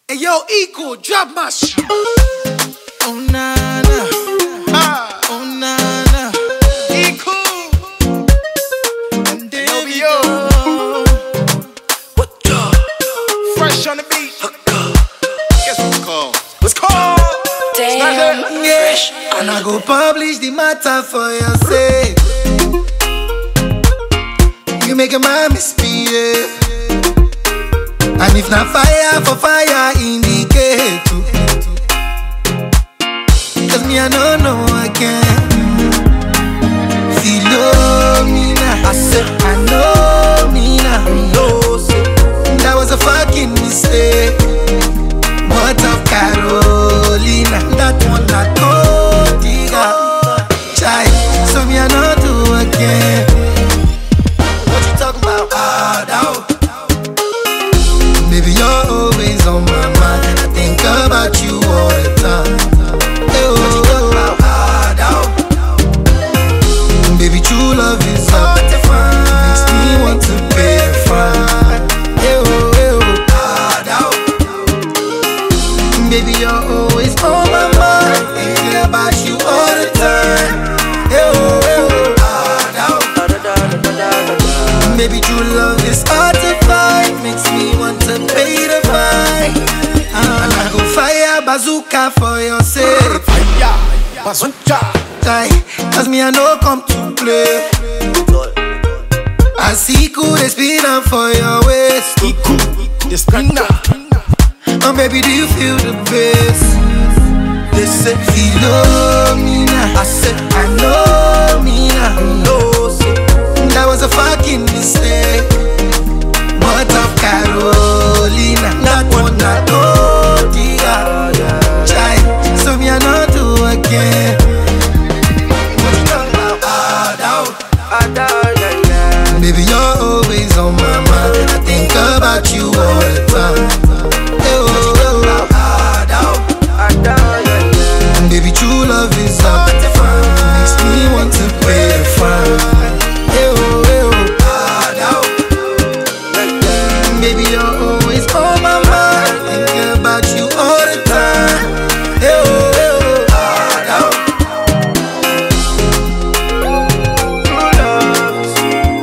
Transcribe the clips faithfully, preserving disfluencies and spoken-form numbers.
Hey yo, Equal, drop my shit. Oh na na, Ah, oh na na, Equal. and there Yo, we yo. go. What the? Fresh on the beat. Guess what it's called? What's called? Damn, Yeah, fresh on and I the go publish the matter for your sake. You make a man misbehave, and if not fire for fire, indicate too. Cause me I don't know again. Philomena, I said I know me now. No, say that was a fucking mistake. What of Carolina? That one I told you. Chai, so me I know do again. What you talking about? Ah, down. Baby, you're always on my mind. I think about you all the time. Hey, oh, what you talking about? Ah, down. Baby, true love is hard to find. Makes me want to pay a fine. Hey, oh, hey, oh, ah, down. Baby, you're always on my mind. Thinking about you all the time. Hey, oh, hey, oh, ah, down. Baby, true love is hard to find. Makes me want to pay the fine. uh, And I go fire bazooka for your sake. Yeah, bazooka. Die, cause me I know come to play. I see cool, they speed up for your waist. Equal, the spinner. Oh baby, do you feel the bass? They say Philomena, I said I know me now. No, say that was a fucking mistake. What of Carolina? That one I told you. Chai, so me I know do again. What you talking about? Ah, down. Ah, down, yeah, yeah. Baby, you're always on my mind. I think about you all the time. Baby, true love is hard to find. Makes me want to pay the fine. Hey, oh, hey, oh, ah, down. Baby, you're always on my mind. Thinking about you all the time. Hey, oh, hey, oh, ah, down. True love is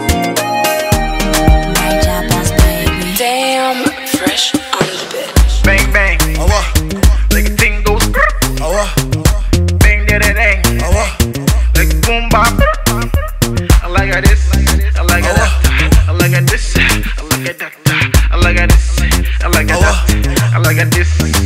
My job boss, baby. Damn, fresh on the bed. Bang bang, Oh, what? like a thing goes. Oh, what? Bang da da dang, Oh, what? like boom bop. I like it this, I like it that, I like it this, I like it that, I like it this, I like it that, I like it this.